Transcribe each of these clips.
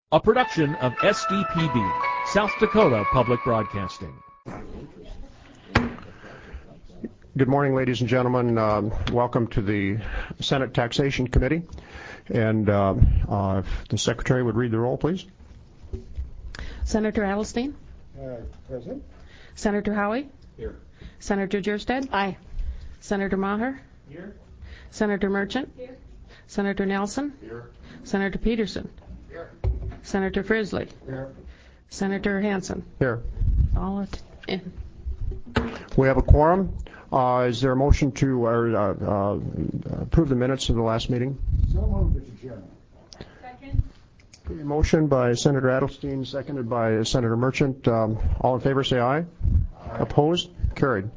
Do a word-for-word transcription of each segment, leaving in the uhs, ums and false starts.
A production of S D P B, South Dakota Public Broadcasting. Good morning, ladies and gentlemen. Um, welcome to the Senate Taxation Committee. And uh, uh, if the Secretary would read the roll, please. Senator Adelstein? Uh, present. Senator Howie? Here. Senator Jerstead? Aye. Senator Maher? Here. Senator Merchant? Here. Senator Nelson? Here. Senator Peterson? Here. Senator Frisley? Here. Senator Hansen? Here. All at- in. We have a quorum. Uh, is there a motion to uh, uh, approve the minutes of the last meeting? So moved, Mister Chairman. Second. Okay, motion by Senator Adelstein, seconded by Senator Merchant. Um, all in favor, say aye. Aye. Opposed? Carried.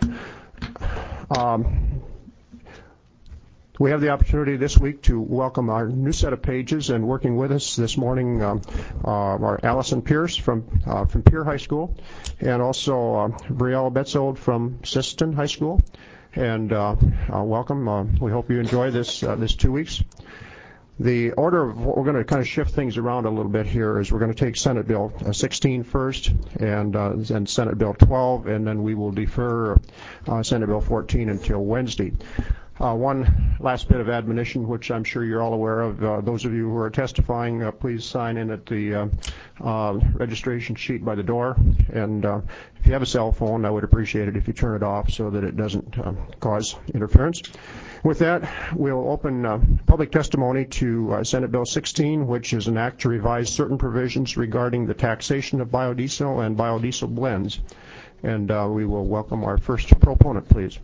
Um, We have the opportunity this week to welcome our new set of pages, and working with us this morning um, uh, are Allison Pierce from uh, from Pierre High School, and also uh, Brielle Betzold from Sisseton High School. And uh, uh, welcome. Uh, we hope you enjoy this uh, this two weeks. The order of what we're going to kind of shift things around a little bit here is we're going to take Senate Bill sixteen first, and uh, then Senate Bill twelve, and then we will defer uh, Senate Bill fourteen until Wednesday. Uh, one last bit of admonition, which I'm sure you're all aware of. Uh, those of you who are testifying, uh, please sign in at the uh, uh, registration sheet by the door. And uh, if you have a cell phone, I would appreciate it if you turn it off so that it doesn't uh, cause interference. With that, we'll open uh, public testimony to uh, Senate Bill sixteen, which is an act to revise certain provisions regarding the taxation of biodiesel and biodiesel blends. And uh, we will welcome our first proponent, please.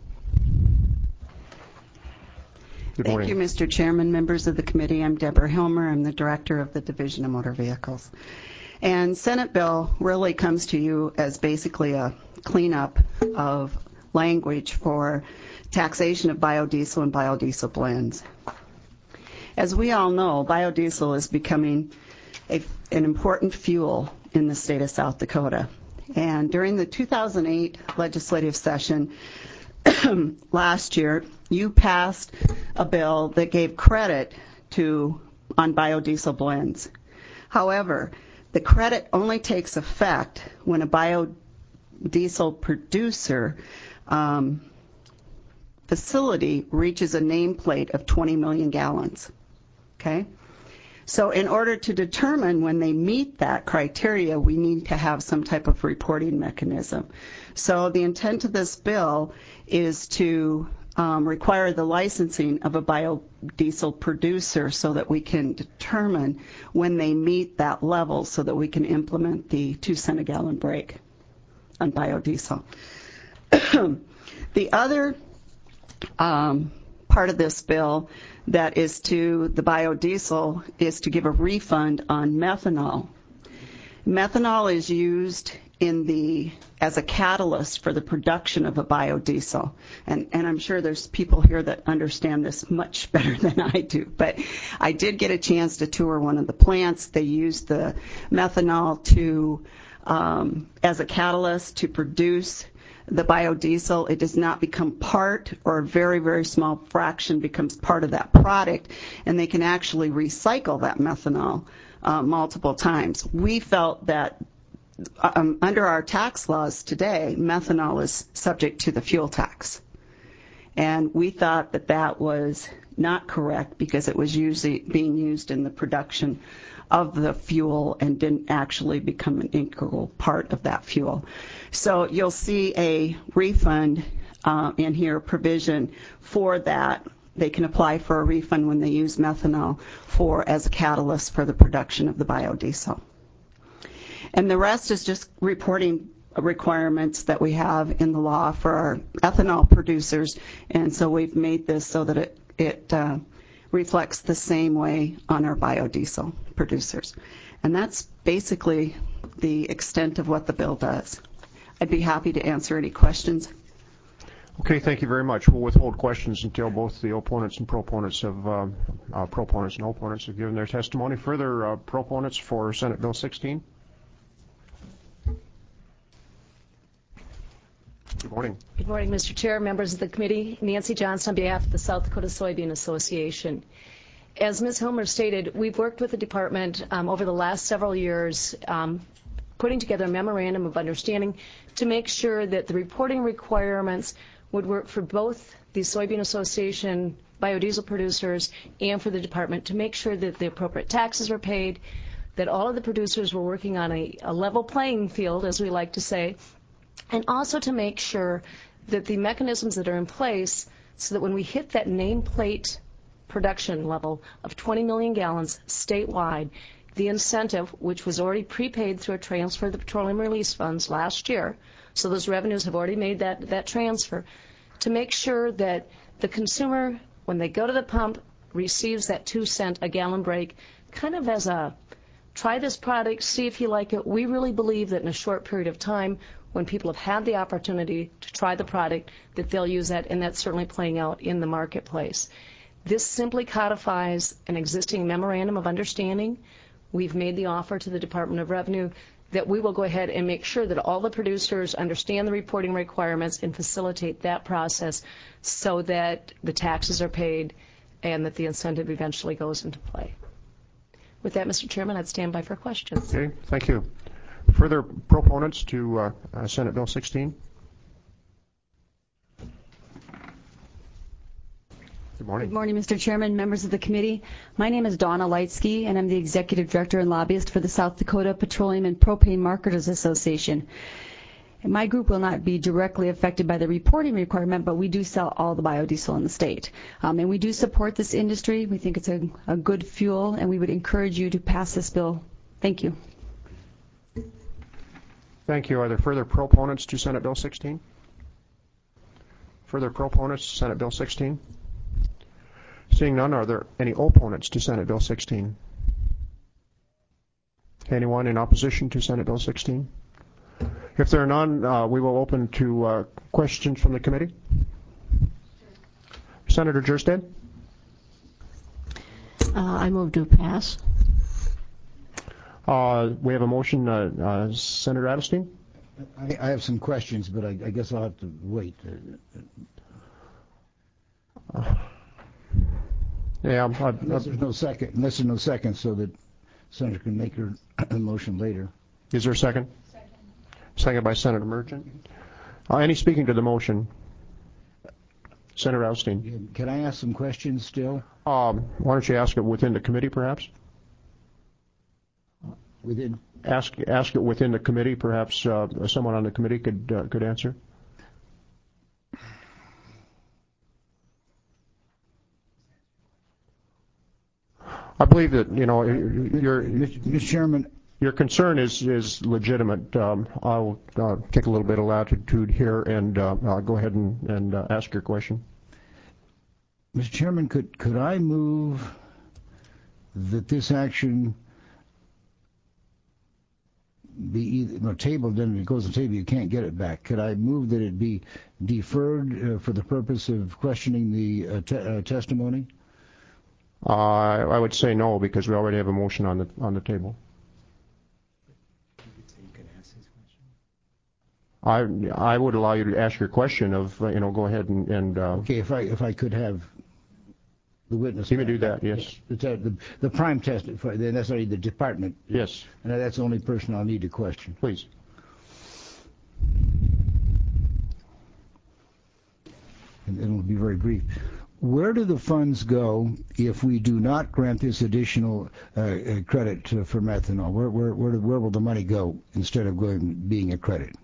Good Thank morning. you, Mister Chairman, members of the committee. I'm Deborah Hilmer. I'm the director of the Division of Motor Vehicles. And Senate Bill really comes to you as basically a cleanup of language for taxation of biodiesel and biodiesel blends. As we all know, biodiesel is becoming a, an important fuel in the state of South Dakota. And during the two thousand eight legislative session last year, you passed a bill that gave credit to on biodiesel blends. However, the credit only takes effect when a biodiesel producer um, facility reaches a nameplate of twenty million gallons. Okay? So in order to determine when they meet that criteria, we need to have some type of reporting mechanism. So the intent of this bill is to um, require the licensing of a biodiesel producer so that we can determine when they meet that level so that we can implement the two cent a gallon break on biodiesel. The other um, part of this bill that is to the biodiesel is to give a refund on methanol. Methanol is used in the as a catalyst for the production of a biodiesel. And, and I'm sure there's people here that understand this much better than I do. But I did get a chance to tour one of the plants. They use the methanol to um, as a catalyst to produce the biodiesel. It does not become part, or a very, very small fraction becomes part of that product, and they can actually recycle that methanol uh, multiple times. We felt that um, under our tax laws today, methanol is subject to the fuel tax. And we thought that that was not correct because it was usually being used in the production of the fuel and didn't actually become an integral part of that fuel. So you'll see a refund uh, in here, provision for that. They can apply for a refund when they use methanol for as a catalyst for the production of the biodiesel. And the rest is just reporting requirements that we have in the law for our ethanol producers, and so we've made this so that it, it uh, reflects the same way on our biodiesel producers. And that's basically the extent of what the bill does. I'd be happy to answer any questions. Okay, thank you very much. We'll withhold questions until both the opponents and proponents have uh, uh, proponents and opponents have given their testimony. Further uh, proponents for Senate Bill sixteen? Good morning. Good morning, Mister Chair, members of the committee. Nancy Johnson on behalf of the South Dakota Soybean Association. as Miz Homer stated, we've worked with the department um, over the last several years, um, putting together a memorandum of understanding to make sure that the reporting requirements would work for both the Soybean Association biodiesel producers and for the department, to make sure that the appropriate taxes were paid, that all of the producers were working on a, a level playing field, as we like to say, and also to make sure that the mechanisms that are in place so that when we hit that nameplate production level of twenty million gallons statewide, the incentive, which was already prepaid through a transfer of the petroleum release funds last year, so those revenues have already made that, that transfer, to make sure that the consumer, when they go to the pump, receives that two cent a gallon break, kind of as a try this product, see if you like it. We really believe that in a short period of time, when people have had the opportunity to try the product, that they'll use that, and that's certainly playing out in the marketplace. This simply codifies an existing memorandum of understanding. We've made the offer to the Department of Revenue that we will go ahead and make sure that all the producers understand the reporting requirements and facilitate that process so that the taxes are paid and that the incentive eventually goes into play. With that, Mister Chairman, I'd stand by for questions. Okay, thank you. Further proponents to uh, uh, Senate Bill sixteen? Good morning. Good morning, Mister Chairman, members of the committee. My name is Donna Leitsky, and I'm the Executive Director and Lobbyist for the South Dakota Petroleum and Propane Marketers Association. And my group will not be directly affected by the reporting requirement, but we do sell all the biodiesel in the state. Um, and we do support this industry. We think it's a, a good fuel, and we would encourage you to pass this bill. Thank you. Thank you. Are there further proponents to Senate Bill sixteen? Further proponents to Senate Bill sixteen? Seeing none, are there any opponents to Senate Bill sixteen? Anyone in opposition to Senate Bill sixteen? If there are none, uh, we will open to uh, questions from the committee. Senator Jerstead? Uh, I move to pass. Uh, we have a motion. Uh, uh, Senator Adelstein? I, I have some questions, but I, I guess I'll have to wait. Uh, yeah. I, I, unless there's no second, unless there's no second, so that Senator can make her motion later. Is there a second? Second. Second by Senator Merchant. Uh, any speaking to the motion? Senator Adelstein. Can I ask some questions still? Um, why don't you ask it within the committee, perhaps? Within? Ask ask it within the committee. Perhaps uh, someone on the committee could uh, could answer. I believe that you know your Mister Chairman. Your concern is is legitimate. Um, I'll uh, take a little bit of latitude here and uh, uh, go ahead and, and uh, ask your question. Mister Chairman, could could I move that this action be either no, tabled, then it goes to table, you can't get it back. Could I move that it be deferred uh, for the purpose of questioning the uh, te uh, testimony? Uh, I would say no, because we already have a motion on the on the table. I I would allow you to ask your question of uh, you know go ahead and, and uh, okay, if I if I could have the witness. You may do that, yes. The, the, the prime test, that's already the department. Yes. And that's the only person I'll need to question. Please. And it'll be very brief. Where do the funds go if we do not grant this additional uh, credit to, for methanol? Where, where, where, where will the money go instead of going being a credit?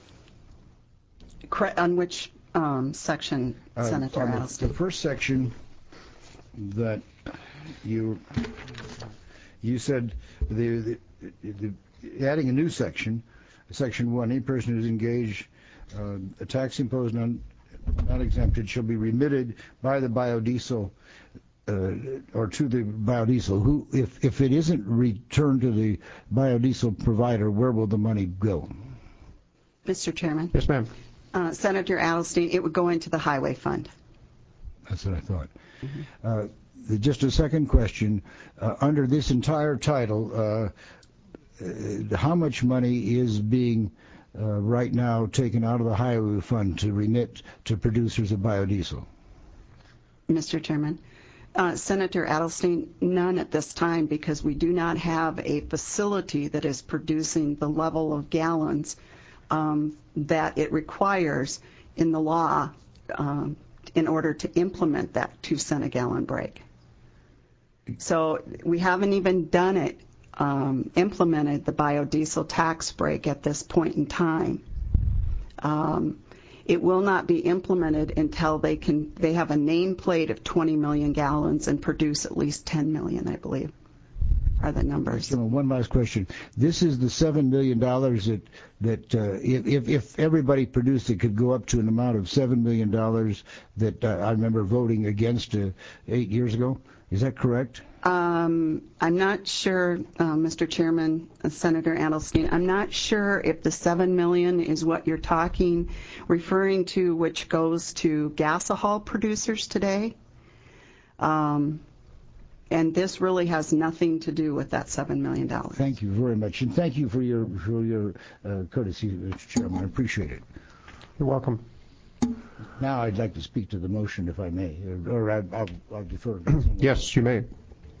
On which um, section, uh, Senator on Adelstein? The, the first section that you you said the, the, the adding a new section, section one, any person who's engaged uh, a tax imposed on not exempted shall be remitted by the biodiesel uh, or to the biodiesel. Who, if if it isn't returned to the biodiesel provider, where will the money go? Mister Chairman. Yes, ma'am. Uh, Senator Adelstein, it would go into the highway fund. That's what I thought. Mm-hmm. uh, just a second question. Uh, under this entire title, uh, uh, how much money is being uh, right now taken out of the highway fund to remit to producers of biodiesel? Mister Chairman, Uh, Senator Adelstein, none at this time, because we do not have a facility that is producing the level of gallons um, that it requires in the law um, in order to implement that two cent a gallon break. So we haven't even done it, um, implemented the biodiesel tax break at this point in time. Um, It will not be implemented until they can. They have a nameplate of twenty million gallons and produce at least ten million, I believe, are the numbers. So one last question. This is the seven million dollars that that uh, if if everybody produced it could go up to an amount of seven million dollars that uh, I remember voting against uh, eight years ago. Is that correct? Um, I'm not sure, uh, Mister Chairman, uh, Senator Adelstein. I'm not sure if the seven million is what you're talking, referring to, which goes to gasohol producers today. Um, and this really has nothing to do with that seven million dollars. Thank you very much, and thank you for your for your uh, courtesy, Mister Chairman. I appreciate it. You're welcome. Now I'd like to speak to the motion, if I may, or, or I, I'll, I'll defer. Yes, you may.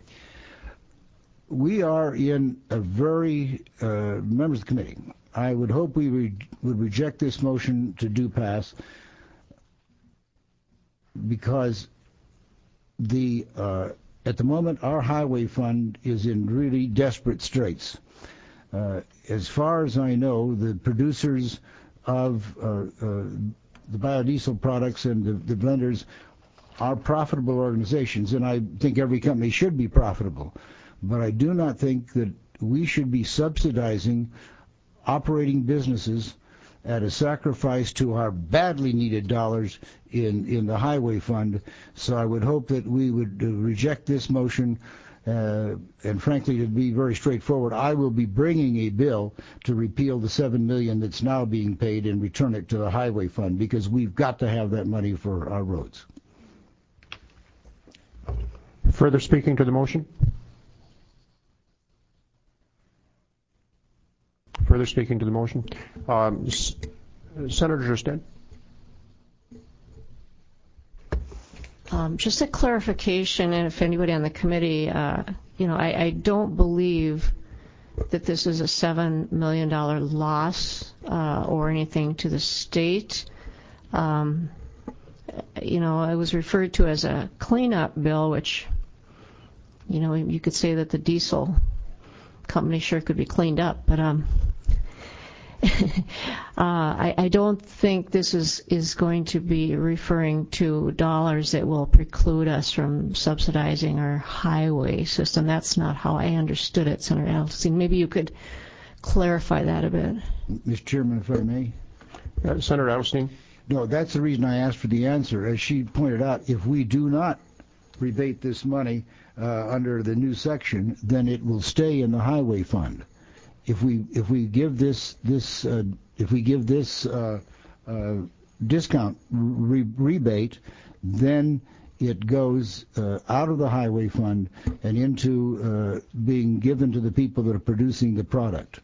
We are in a very, uh, members of the committee, I would hope we re- would reject this motion to do pass because the uh, at the moment our highway fund is in really desperate straits. Uh, as far as I know, the producers of uh, uh, the biodiesel products and the, the blenders are profitable organizations, and I think every company should be profitable. But I do not think that we should be subsidizing operating businesses at a sacrifice to our badly needed dollars in, in the highway fund. So I would hope that we would uh, reject this motion. Uh, and frankly, to be very straightforward, I will be bringing a bill to repeal the seven million dollars that's now being paid and return it to the highway fund, because we've got to have that money for our roads. Further speaking to the motion? Further speaking to the motion? Um, S- Senator Justin. Um, just a clarification, and if anybody on the committee, uh, you know, I, I don't believe that this is a seven million dollars loss uh, or anything to the state. Um, you know, it was referred to as a cleanup bill, which, you know, you could say that the diesel company sure could be cleaned up, but um, uh, I, I don't think this is, is going to be referring to dollars that will preclude us from subsidizing our highway system. That's not how I understood it, Senator Adelstein. Maybe you could clarify that a bit. Mister Chairman, if I may. Uh, Senator Adelstein. No, that's the reason I asked for the answer. As she pointed out, if we do not rebate this money uh, under the new section, then it will stay in the highway fund. If we if we give this this uh, if we give this uh, uh, discount re- rebate, then it goes uh, out of the highway fund and into uh, being given to the people that are producing the product.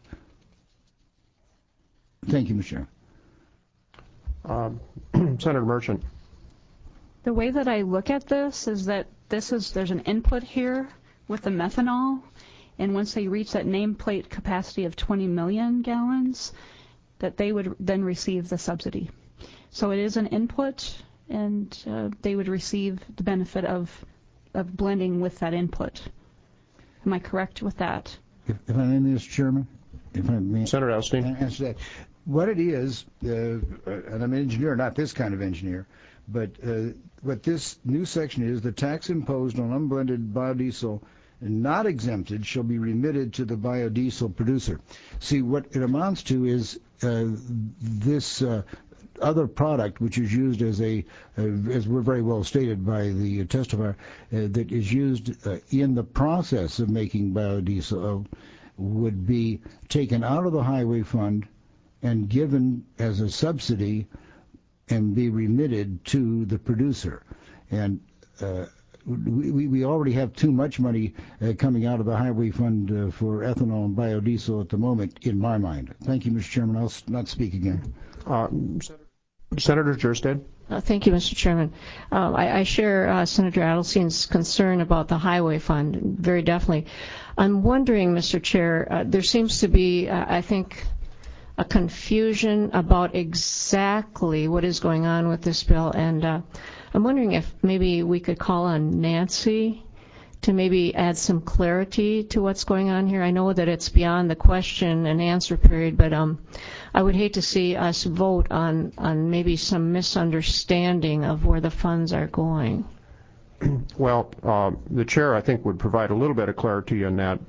Thank you, Mister Um, Senator Merchant. The way that I look at this is that this is there's an input here with the methanol, and once they reach that nameplate capacity of twenty million gallons, that they would then receive the subsidy. So it is an input, and uh, they would receive the benefit of of blending with that input. Am I correct with that? If, if I may, Mister Chairman, if I may, Senator Adelstein. answer that. What it is, uh, and I'm an engineer, not this kind of engineer, but uh, what this new section is, the tax imposed on unblended biodiesel and not exempted shall be remitted to the biodiesel producer. See, what it amounts to is uh, this uh, other product, which is used as a, uh, as we're very well stated by the testifier, uh, that is used uh, in the process of making biodiesel, uh, would be taken out of the highway fund and given as a subsidy and be remitted to the producer. And uh, we, we already have too much money uh, coming out of the highway fund uh, for ethanol and biodiesel at the moment, in my mind. Thank you, Mister Chairman. I'll not speak again. Uh, Senator Gerstead. Uh, thank you, Mister Chairman. Uh, I, I share uh, Senator Adelstein's concern about the highway fund, very definitely. I'm wondering, Mister Chair, uh, there seems to be, uh, I think, a confusion about exactly what is going on with this bill, and uh, I'm wondering if maybe we could call on Nancy to maybe add some clarity to what's going on here. I know that it's beyond the question and answer period, but um, I would hate to see us vote on, on maybe some misunderstanding of where the funds are going. Well, uh, the chair, I think, would provide a little bit of clarity on that.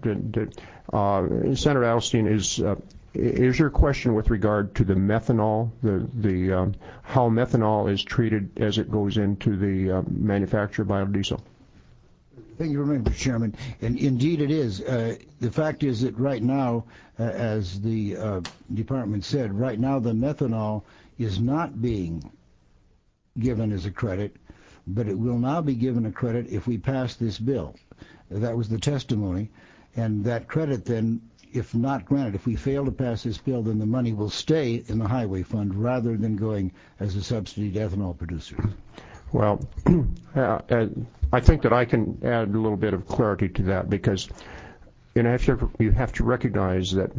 Uh, Senator Adelstein, is uh, is your question with regard to the methanol, the the um, how methanol is treated as it goes into the uh, manufacture of biodiesel? Thank you very much, Mister Chairman. And indeed it is. Uh, the fact is that right now, uh, as the uh, department said, right now the methanol is not being given as a credit, but it will now be given a credit if we pass this bill. That was the testimony. And that credit then, if not granted, if we fail to pass this bill, then the money will stay in the highway fund rather than going as a subsidy to ethanol producers. Well, uh, I think that I can add a little bit of clarity to that, because you know, you have to recognize that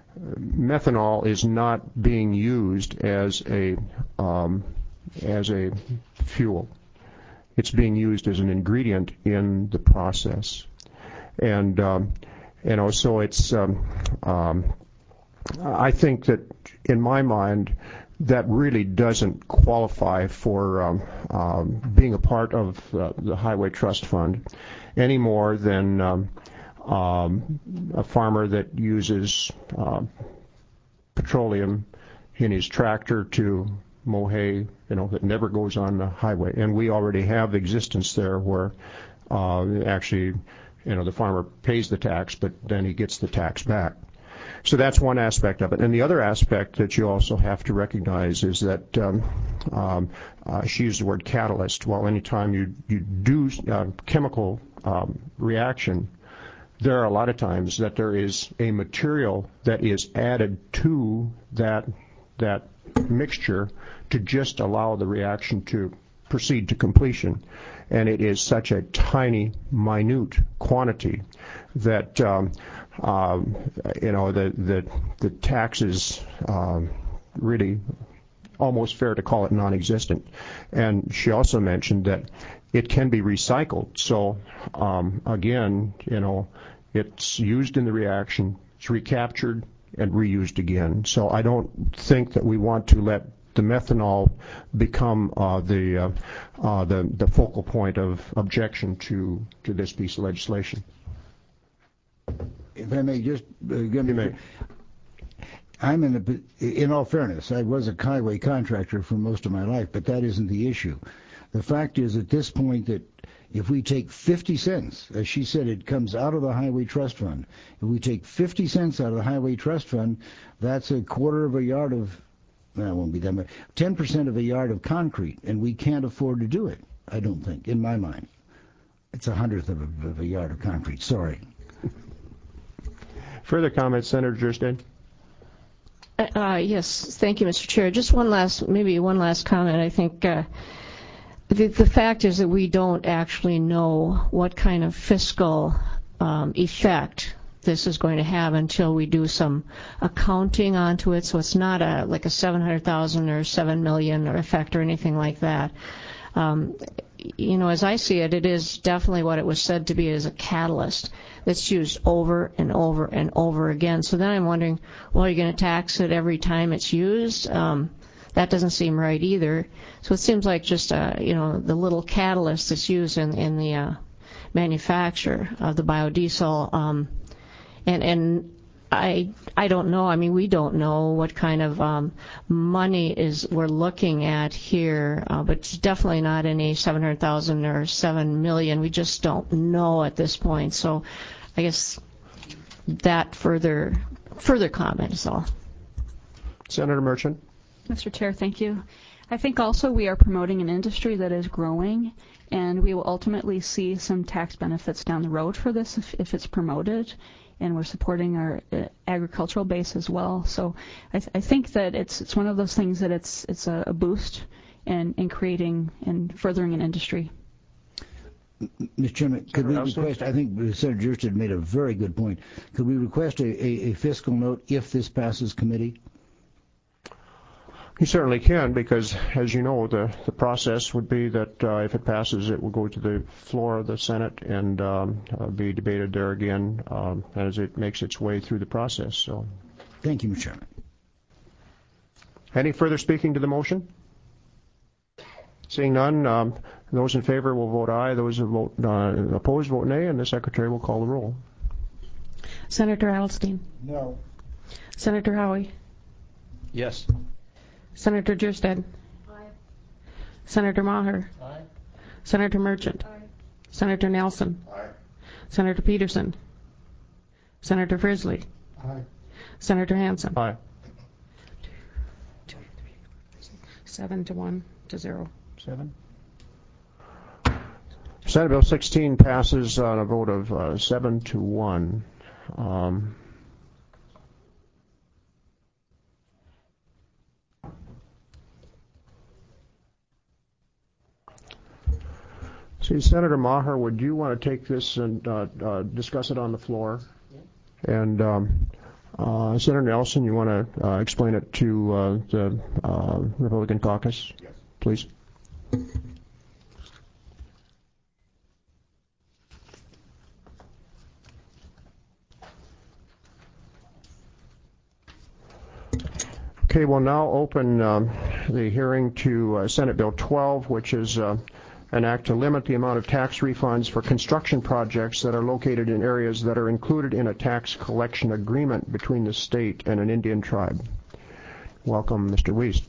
methanol is not being used as a um, as a fuel. It's being used as an ingredient in the process, and um, you know, so it's. Um, um, I think that, in my mind, that really doesn't qualify for um, um, being a part of uh, the Highway Trust Fund any more than um, um, a farmer that uses uh, petroleum in his tractor to mow hay, you know, that never goes on the highway. And we already have existence there where uh, actually, you know, the farmer pays the tax, but then he gets the tax back. So that's one aspect of it. And the other aspect that you also have to recognize is that um, um, uh, she used the word catalyst. Well, anytime you, you do uh, chemical um, reaction, there are a lot of times that there is a material that is added to that that mixture to just allow the reaction to proceed to completion. And it is such a tiny, minute quantity that um, um, you know the the the tax is um, really almost fair to call it non-existent. And she also mentioned that it can be recycled. So um, again, you know, it's used in the reaction, it's recaptured and reused again. So I don't think that we want to let the methanol become uh, the, uh, uh, the the focal point of objection to to this piece of legislation. If I may just uh, give you me, may. I'm in a, in all fairness, I was a highway contractor for most of my life, but that isn't the issue. The fact is, at this point, that if we take fifty cents, as she said, it comes out of the Highway Trust Fund. If we take fifty cents out of the Highway Trust Fund, that's a quarter of a yard of, well, it won't be that much, ten percent of a yard of concrete, and we can't afford to do it, I don't think, in my mind. It's a hundredth of a, of a yard of concrete, sorry. Further comments, Senator Gerstein? Uh, yes, thank you, Mister Chair. Just one last, maybe one last comment. I think uh, the, the fact is that we don't actually know what kind of fiscal um, effect this is going to have until we do some accounting onto it. So it's not a like a seven hundred thousand or seven million or effect or anything like that. Um, you know, as I see it, it is definitely what it was said to be as a catalyst that's used over and over and over again. So then I'm wondering, well, are you going to tax it every time it's used? Um, that doesn't seem right either. So it seems like just, uh, you know, the little catalyst that's used in, in the uh, manufacture of the biodiesel. Um, and, and I I don't know. I mean, we don't know what kind of um, money is we're looking at here, uh, but it's definitely not any seven hundred thousand or seven million. We just don't know at this point. So, I guess that further further comment is all. Senator Merchant. Mister Chair, thank you. I think also we are promoting an industry that is growing, and we will ultimately see some tax benefits down the road for this if, if it's promoted. and we're supporting our uh, agricultural base as well. So I, th- I think that it's it's one of those things that it's it's a, a boost in, in creating and furthering an industry. Mister Chairman, could we request, I think Senator Jurstad made a very good point, could we request a, a, a fiscal note if this passes committee? You certainly can, because, as you know, the, the process would be that uh, if it passes, it will go to the floor of the Senate and um, uh, be debated there again um, as it makes its way through the process. So, thank you, Mister Chairman. Any further speaking to the motion? Seeing none, um, those in favor will vote aye. Those who vote uh, opposed vote nay, and the Secretary will call the roll. Senator Alstein. No. Senator Howie. Yes. Senator Jurstad. Aye. Senator Maher. Aye. Senator Merchant. Aye. Senator Nelson. Aye. Senator Peterson. Senator Frisley. Aye. Senator Hansen. Aye. Seven to one to zero. Seven. Senate Bill sixteen passes on a vote of uh, seven to one. Um, see, Senator Maher, would you want to take this and uh, uh, discuss it on the floor? Yeah. And um, uh, Senator Nelson, you want to uh, explain it to uh, the uh, Republican caucus? Yes. Please. Okay, we'll now open um, the hearing to uh, Senate Bill twelve, which is uh, an act to limit the amount of tax refunds for construction projects that are located in areas that are included in a tax collection agreement between the state and an Indian tribe. Welcome, Mister Wiest.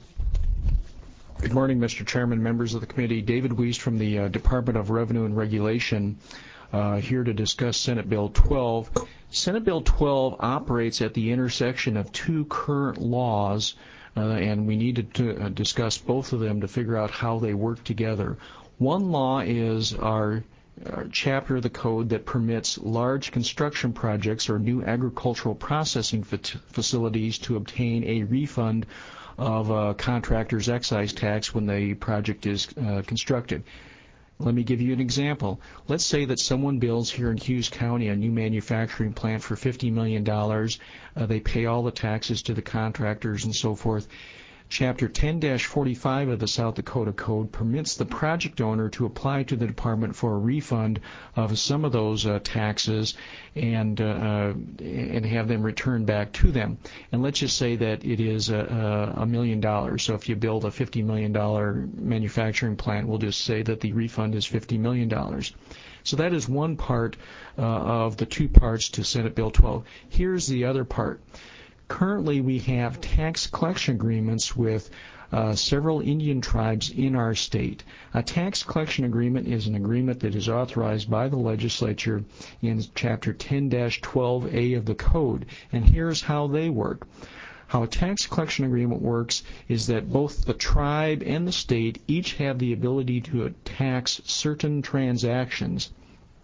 Good morning, Mister Chairman, members of the committee. David Wiest from the uh, Department of Revenue and Regulation, uh, here to discuss Senate Bill twelve. Senate Bill twelve operates at the intersection of two current laws, uh, and we needed to uh, discuss both of them to figure out how they work together. One law is our, our chapter of the code that permits large construction projects or new agricultural processing fa- facilities to obtain a refund of a contractor's excise tax when the project is uh, constructed. Let me give you an example. Let's say that someone builds here in Hughes County a new manufacturing plant for fifty million dollars. Uh, they pay all the taxes to the contractors and so forth. Chapter ten dash forty-five of the South Dakota Code permits the project owner to apply to the department for a refund of some of those uh, taxes and uh, and have them returned back to them. And let's just say that it is a, a million dollars. So if you build a fifty million dollars manufacturing plant, we'll just say that the refund is fifty million dollars. So that is one part uh, of the two parts to Senate Bill twelve. Here's the other part. Currently, we have tax collection agreements with uh, several Indian tribes in our state. A tax collection agreement is an agreement that is authorized by the legislature in Chapter ten dash twelve A of the Code. And here's how they work. How a tax collection agreement works is that both the tribe and the state each have the ability to tax certain transactions.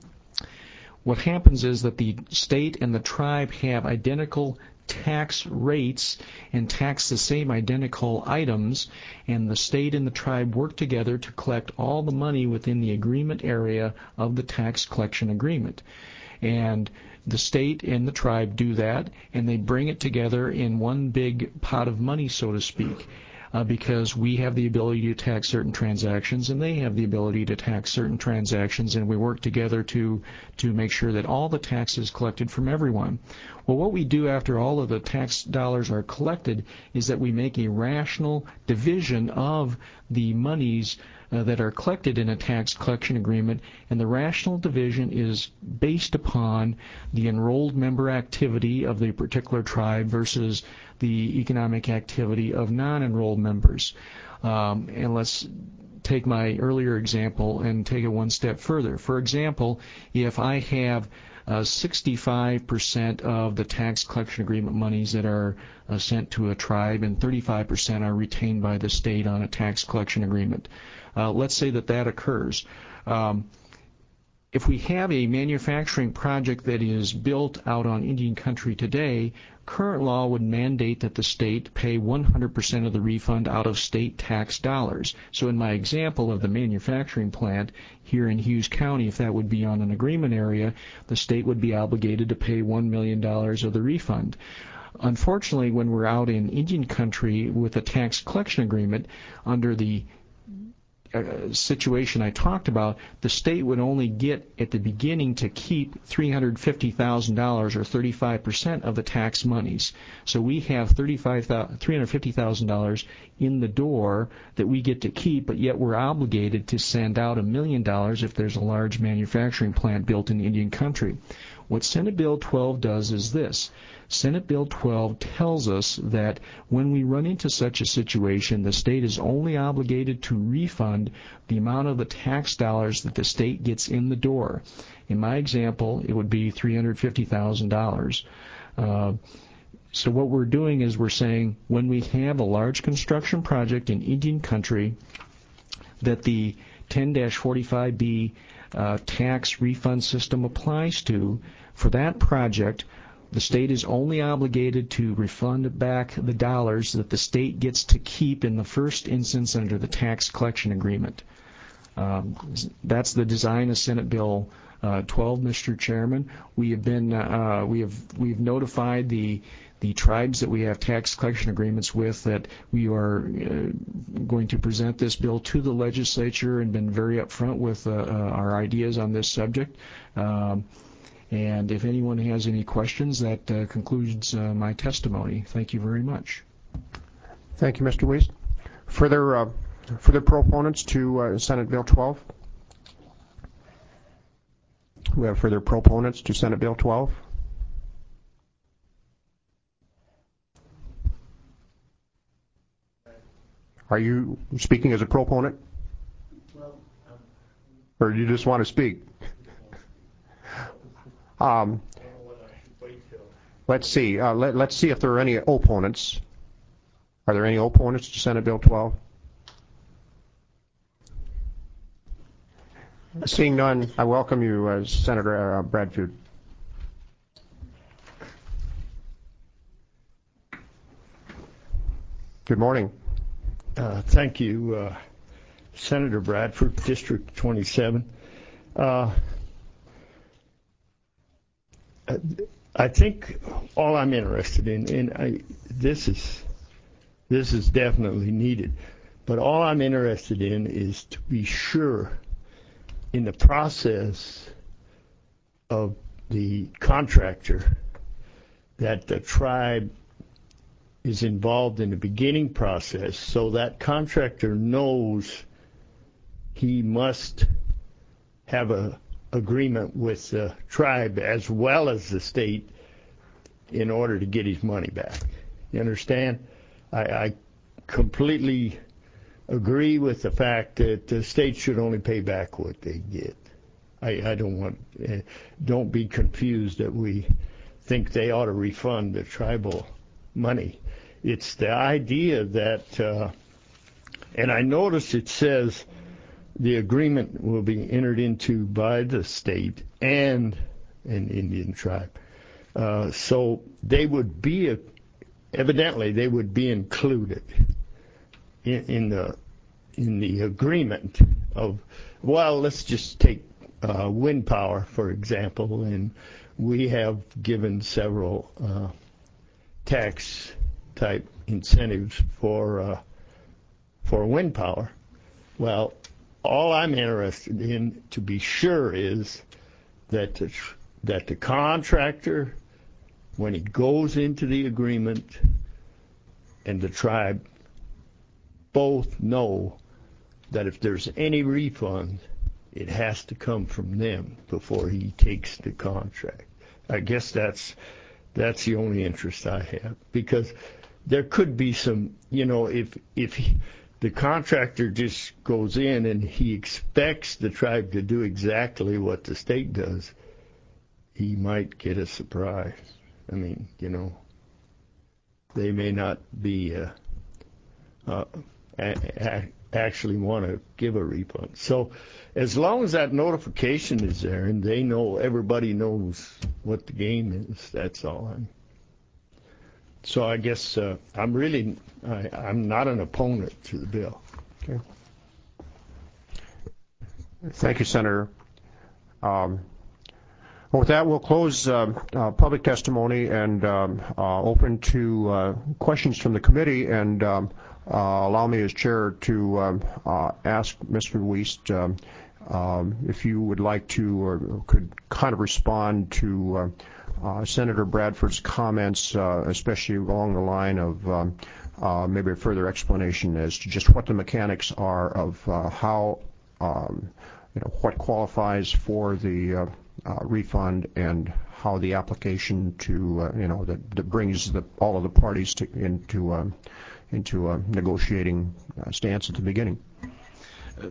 What happens is that the state and the tribe have identical tax rates and tax the same identical items, and the state and the tribe work together to collect all the money within the agreement area of the tax collection agreement. And the state and the tribe do that, and they bring it together in one big pot of money, so to speak. Uh, because we have the ability to tax certain transactions and they have the ability to tax certain transactions, and we work together to to make sure that all the tax is collected from everyone. Well, what we do after all of the tax dollars are collected is that we make a rational division of the monies uh, that are collected in a tax collection agreement, and the rational division is based upon the enrolled member activity of the particular tribe versus the economic activity of non-enrolled members. Um, and let's take my earlier example and take it one step further. For example, if I have uh, sixty-five percent of the tax collection agreement monies that are uh, sent to a tribe and thirty-five percent are retained by the state on a tax collection agreement, uh, let's say that that occurs. Um, if we have a manufacturing project that is built out on Indian country today, current law would mandate that the state pay one hundred percent of the refund out of state tax dollars. So in my example of the manufacturing plant here in Hughes County, if that would be on an agreement area, the state would be obligated to pay one million dollars of the refund. Unfortunately, when we're out in Indian country with a tax collection agreement, under the Uh, situation I talked about, the state would only get at the beginning to keep three hundred fifty thousand dollars or thirty-five percent of the tax monies. So we have three hundred fifty thousand dollars in the door that we get to keep, but yet we're obligated to send out a million dollars if there's a large manufacturing plant built in Indian country. What Senate Bill twelve does is this. Senate Bill twelve tells us that when we run into such a situation, the state is only obligated to refund the amount of the tax dollars that the state gets in the door. In my example, it would be three hundred fifty thousand dollars. Uh, so what we're doing is we're saying when we have a large construction project in Indian country that the ten forty-five B uh, tax refund system applies to, for that project, the state is only obligated to refund back the dollars that the state gets to keep in the first instance under the tax collection agreement. Um, that's the design of Senate Bill uh, twelve, Mister Chairman. We have been uh, we have we've notified the the tribes that we have tax collection agreements with that we are uh, going to present this bill to the legislature, and been very upfront with uh, uh, our ideas on this subject. Um, And if anyone has any questions, that uh, concludes uh, my testimony. Thank you very much. Thank you, Mister Wiest. Further, uh, further proponents to uh, Senate Bill twelve? We have further proponents to Senate Bill twelve? Are you speaking as a proponent? Or do you just want to speak? Um, let's see. Uh, let, let's see if there are any opponents. Are there any opponents to Senate Bill twelve? Seeing none, I welcome you, uh, Senator uh, Bradford. Good morning. Uh, thank you, uh, Senator Bradford, District twenty-seven. Uh, I think all I'm interested in, and I, this is this is definitely needed, but all I'm interested in is to be sure in the process of the contractor that the tribe is involved in the beginning process, so that contractor knows he must have a agreement with the tribe as well as the state in order to get his money back. You understand? I, I completely agree with the fact that the state should only pay back what they get. I, I don't want, uh, don't be confused that we think they ought to refund the tribal money. It's the idea that, uh, and I notice it says the agreement will be entered into by the state and an Indian tribe. Uh, so they would be, a, evidently, they would be included in, in the in the agreement of, well, let's just take uh, wind power, for example, and we have given several uh, tax type incentives for uh, for wind power. Well, all I'm interested in, to be sure, is that the, that the contractor, when he goes into the agreement, and the tribe both know that if there's any refund, it has to come from them before he takes the contract. I guess that's that's the only interest I have, because there could be some, you know, if if he, the contractor just goes in and he expects the tribe to do exactly what the state does, he might get a surprise. I mean, you know, they may not be uh, uh, a, a, actually want to give a refund. So as long as that notification is there and they know, everybody knows what the game is, that's all. I'm, so I guess uh, I'm really, I, I'm not an opponent to the bill. Okay. Thank you, Senator. Um, well, with that, we'll close uh, uh, public testimony and um, uh, open to uh, questions from the committee, and um, uh, allow me as chair to um, uh, ask Mister Wiest um, um, if you would like to or could kind of respond to uh, uh, Senator Bradford's comments, uh, especially along the line of um, uh, maybe a further explanation as to just what the mechanics are of uh, how um, you know, what qualifies for the uh, uh, refund and how the application to, uh, you know, that, that brings the, all of the parties to, into um, into a negotiating uh, stance at the beginning. Uh,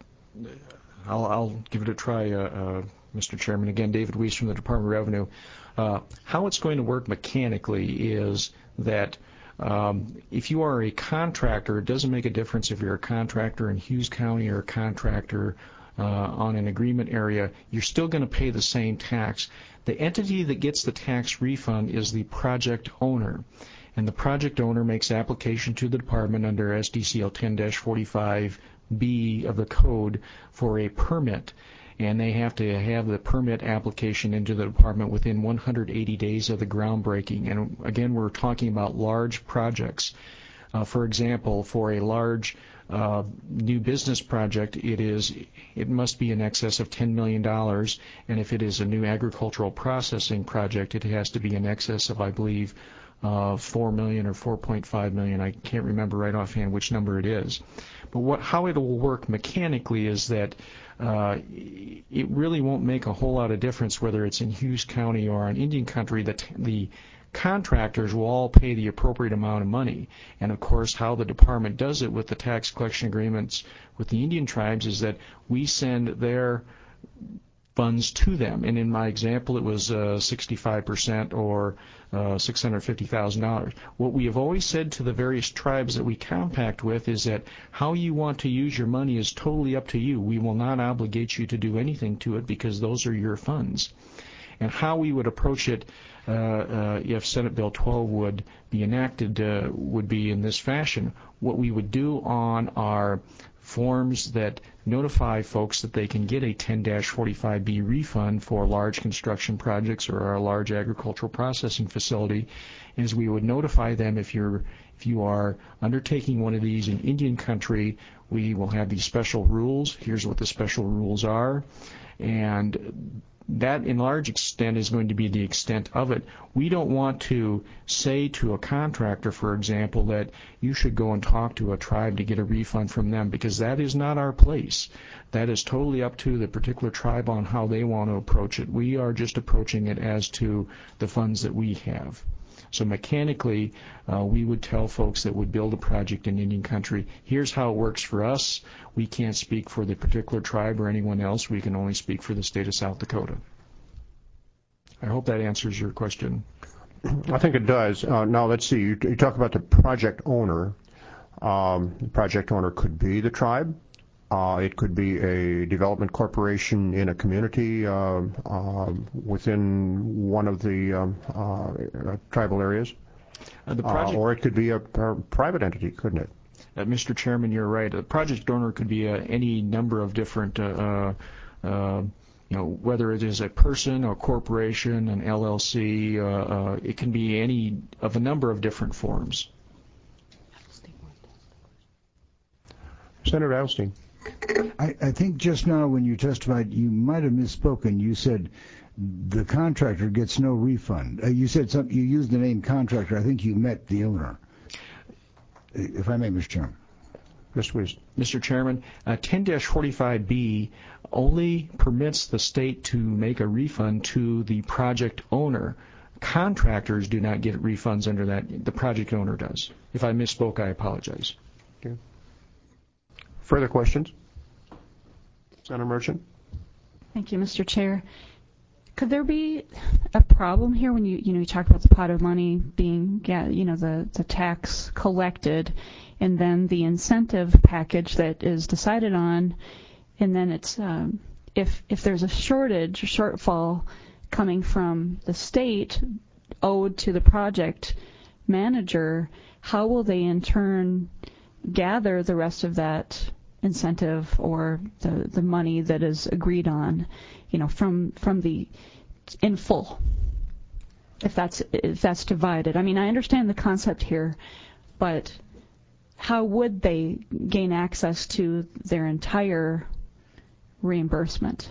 I'll, I'll give it a try, uh, uh, Mister Chairman. Again, David Wiest from the Department of Revenue. Uh, how it's going to work mechanically is that Um, if you are a contractor, it doesn't make a difference if you're a contractor in Hughes County or a contractor uh, on an agreement area. You're still going to pay the same tax. The entity that gets the tax refund is the project owner, and the project owner makes application to the department under S D C L ten dash forty-five B of the code for a permit. And they have to have the permit application into the department within one hundred eighty days of the groundbreaking. And again, we're talking about large projects. Uh, for example, for a large uh, new business project, it is it must be in excess of ten million dollars. And if it is a new agricultural processing project, it has to be in excess of, I believe, uh, four million dollars or four point five million dollars. I can't remember right offhand which number it is. But what, how it will work mechanically is that uh, it really won't make a whole lot of difference whether it's in Hughes County or on Indian Country. That the contractors will all pay the appropriate amount of money. And of course, how the department does it with the tax collection agreements with the Indian tribes is that we send their funds to them. And in my example, it was uh, sixty-five percent or uh, six hundred fifty thousand dollars. What we have always said to the various tribes that we compact with is that how you want to use your money is totally up to you. We will not obligate you to do anything to it because those are your funds. And how we would approach it uh, uh, if Senate Bill twelve would be enacted uh, would be in this fashion. What we would do on our forms that notify folks that they can get a ten dash forty-five B refund for large construction projects or a large agricultural processing facility is we would notify them if you're if you are undertaking one of these in Indian Country, we will have these special rules. Here's what the special rules are. And that, in large extent, is going to be the extent of it. We don't want to say to a contractor, for example, that you should go and talk to a tribe to get a refund from them, because that is not our place. That is totally up to the particular tribe on how they want to approach it. We are just approaching it as to the funds that we have. So mechanically, uh, we would tell folks that would build a project in Indian Country, here's how it works for us. We can't speak for the particular tribe or anyone else. We can only speak for the state of South Dakota. I hope that answers your question. I think it does. Uh, now, let's see. You, you talk about the project owner. Um, the project owner could be the tribe. Uh, it could be a development corporation in a community uh, uh, within one of the um, uh, tribal areas. Uh, the project, uh, or it could be a, a private entity, couldn't it? Uh, Mister Chairman, you're right. A project owner could be uh, any number of different, uh, uh, you know, whether it is a person, a corporation, an L L C. Uh, uh, it can be any of a number of different forms. Senator Edelstein. I, I think just now when you testified, you might have misspoken. You said the contractor gets no refund. Uh, you said something. You used the name contractor. I think you meant the owner. If I may, Mister Chairman. Mister Wiest. Mister Chairman, uh, ten dash forty-five B only permits the state to make a refund to the project owner. Contractors do not get refunds under that. The project owner does. If I misspoke, I apologize. Okay. Further questions? Senator Merchant? Thank you, Mister Chair. Could there be a problem here when you you know you talk about the pot of money being, you know, the the tax collected, and then the incentive package that is decided on, and then it's um, if if there's a shortage, a shortfall coming from the state owed to the project manager, how will they in turn gather the rest of that incentive or the, the money that is agreed on, you know, from from the in full, if that's if that's divided. I mean, I understand the concept here, but how would they gain access to their entire reimbursement?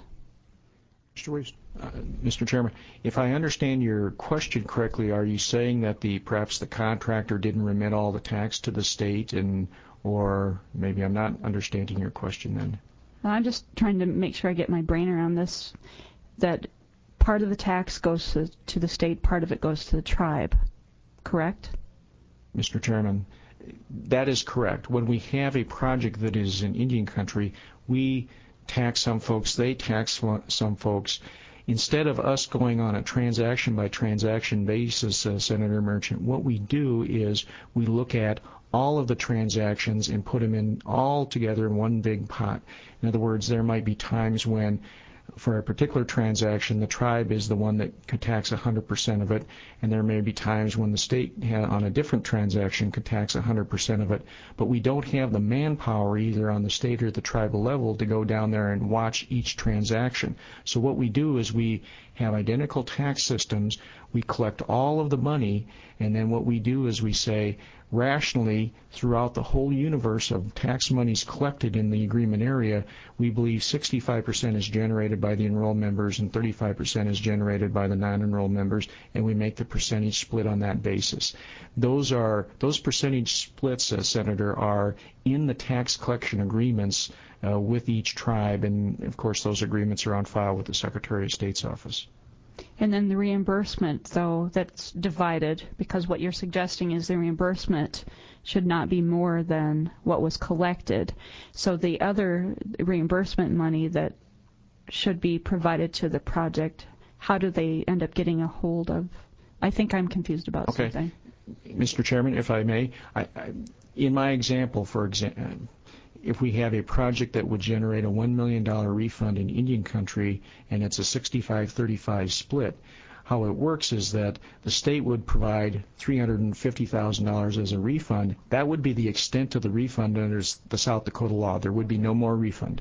Mister Weiss. Uh, Mister Chairman, if I understand your question correctly, are you saying that the perhaps the contractor didn't remit all the tax to the state, and or maybe I'm not understanding your question then? Well, I'm just trying to make sure I get my brain around this, that part of the tax goes to, to the state, part of it goes to the tribe, correct? Mister Chairman, that is correct. When we have a project that is in Indian country, we tax some folks, they tax some folks. Instead of us going on a transaction-by-transaction basis, uh, Senator Merchant, what we do is we look at all of the transactions and put them in all together in one big pot. In other words, there might be times when, for a particular transaction, the tribe is the one that could tax one hundred percent of it, and there may be times when the state on a different transaction could tax one hundred percent of it, but we don't have the manpower either on the state or the tribal level to go down there and watch each transaction. So what we do is we have identical tax systems, we collect all of the money, and then what we do is we say, rationally, throughout the whole universe of tax monies collected in the agreement area, we believe sixty-five percent is generated by the enrolled members and thirty-five percent is generated by the non-enrolled members, and we make the percentage split on that basis. Those are those percentage splits, uh, Senator, are in the tax collection agreements uh, with each tribe, and of course those agreements are on file with the Secretary of State's office. And then the reimbursement, though, that's divided, because what you're suggesting is the reimbursement should not be more than what was collected. So the other reimbursement money that should be provided to the project, how do they end up getting a hold of? I think I'm confused about okay. something. Mister Chairman, if I may, I, I, in my example, for example, if we have a project that would generate a one million dollars refund in Indian country and it's a sixty-five thirty-five split, how it works is that the state would provide three hundred fifty thousand dollars as a refund. That would be the extent of the refund under the South Dakota law. There would be no more refund.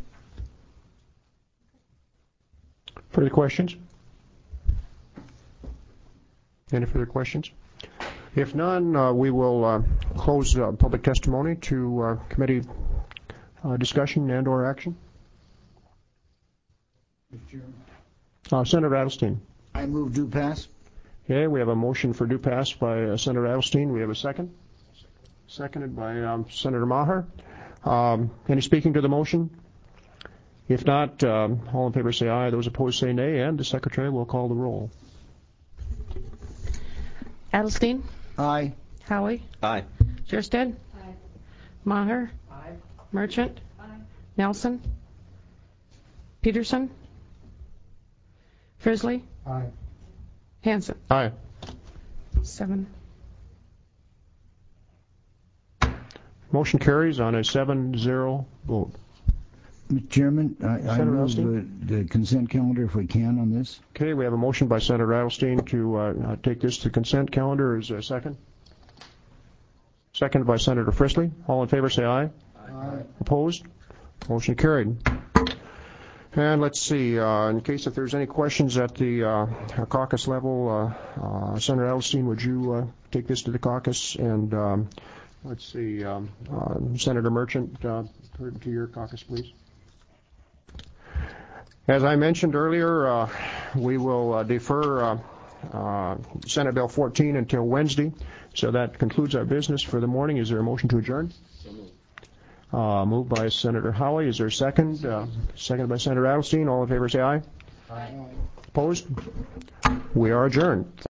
Further questions? Any further questions? If none, uh, we will uh, close uh, public testimony to uh, committee Uh, discussion and or action. Uh, Senator Adelstein. I move due pass. Okay, we have a motion for due pass by uh, Senator Adelstein. We have a second. Seconded by um, Senator Maher. Um, any speaking to the motion? If not, um, all in favor say aye. Those opposed say nay, and the Secretary will call the roll. Adelstein? Aye. Howie? Aye. Scherstedt? Aye. Maher? Aye. Merchant? Aye. Nelson? Peterson? Frisley? Aye. Hanson? Aye. Seven. Motion carries on a seven zero vote. Mister Chairman, I, I Senator move Adelstein? the, the consent calendar if we can on this. Okay, we have a motion by Senator Adelstein to uh, uh, take this to consent calendar. Is there a second? Seconded by Senator Frisley. All in favor say aye. Aye. Opposed? Motion carried. And let's see, uh, in case if there's any questions at the uh, caucus level, uh, uh, Senator Adelstein, would you uh, take this to the caucus? And um, let's see, um, uh, Senator Merchant, uh, to your caucus, please. As I mentioned earlier, uh, we will uh, defer uh, uh, Senate Bill fourteen until Wednesday. So that concludes our business for the morning. Is there a motion to adjourn? Uh, moved by Senator Howie. Is there a second? Uh, seconded by Senator Adelstein. All in favor say aye. Aye. Opposed? We are adjourned.